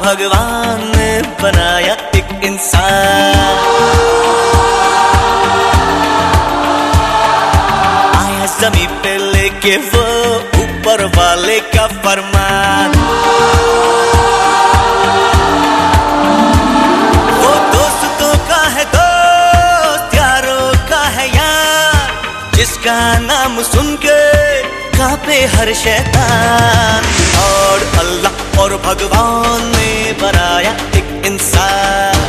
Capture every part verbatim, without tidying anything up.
भगवान ने बनाया एक इंसान। आया ज़मीं पे लेके वो ऊपर वाले का फरमान। वो दोस्तों का है दोस्त, यारों का है यार, जिसका नाम सुन के कांपे हर शैतान। और अल्लाह और भगवान ने बनाया एक इंसान।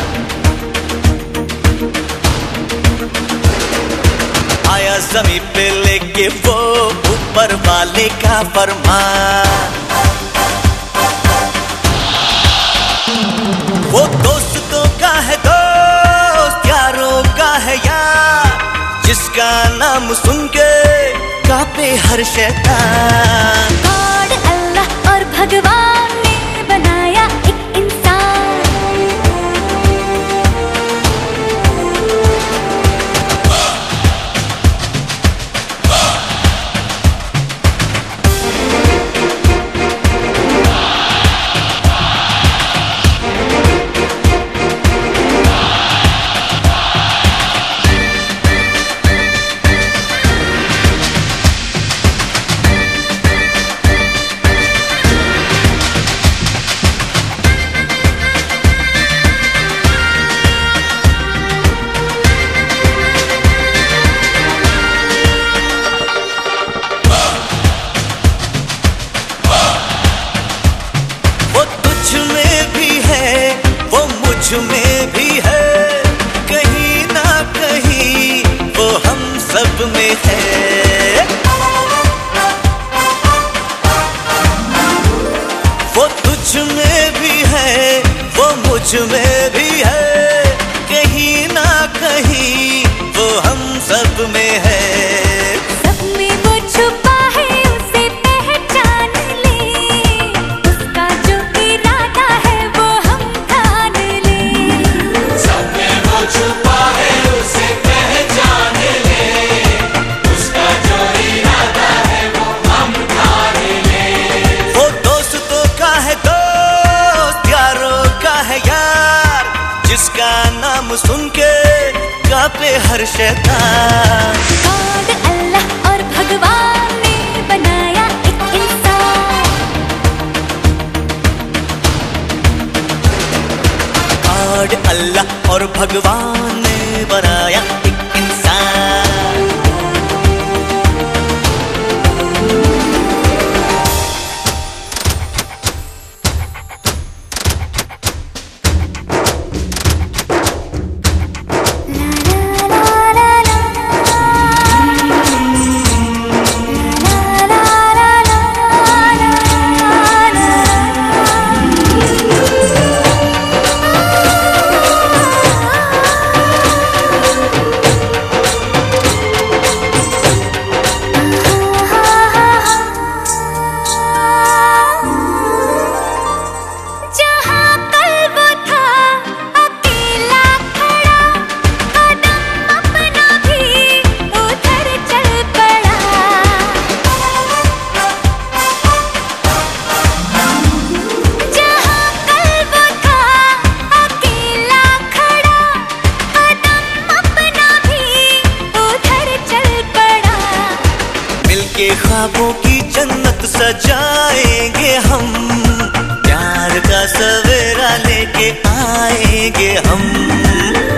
आया ज़मीं पे लेके वो ऊपर वाले का फरमान। वो दोस्तों का है दोस्त, यारों का है यार, जिसका नाम सुन के कांपे हर शैतान। गॉड अल्लाह और भगवान ने बनाया एक इंसान। में भी है, कहीं ना कहीं वो हम सब में है। वो तुझ में भी है, वो मुझ में भी है, कहीं ना कहीं वो हम सब में है। सब में वो छुपा है, उसे पहचान ले, उसका जो इरादा है वो हम ठान ले। सब में वो छुपा है, उसे पहचान ले, उसका जो इरादा है वो हम ठान ले। वो दोस्तों का है दोस्त, यारों का है यार, जिसका नाम सुन के कांपे हर शैतान। गॉड अल्लाह और भगवान ने बनाया एक इंसान। गॉड अल्लाह और भगवान ने बनाया एक इंसान। के ख्वाबों की जन्नत सजाएंगे हम, प्यार का सवेरा लेके आएंगे हम।